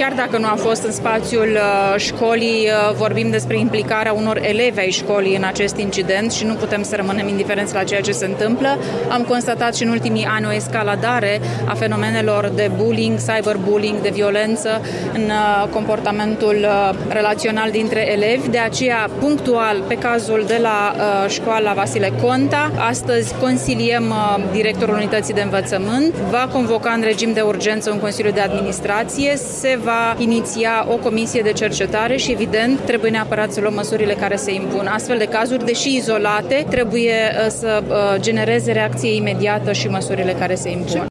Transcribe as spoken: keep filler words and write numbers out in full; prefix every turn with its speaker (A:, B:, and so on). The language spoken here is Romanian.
A: chiar dacă nu a fost în spațiul școlii, vorbim despre implicarea unor elevi ai școlii în acest incident și nu putem să rămânem indiferenți la ceea ce se întâmplă. Am constatat și în ultimii ani o escaladare a fenomenelor de bullying, cyberbullying, de violență în comportamentul relațional dintre elevi. De aceea, punctual, pe cazul de la școala Vasile Conta, astăzi consiliem directorul unității de învățământ, va convoca în regim de urgență un Consiliu de Administrație, se va iniția o comisie de cercetare și, evident, trebuie neapărat să luăm măsurile care se impun. Astfel de cazuri, deși izolate, trebuie să genereze reacție imediată și măsurile care se impun.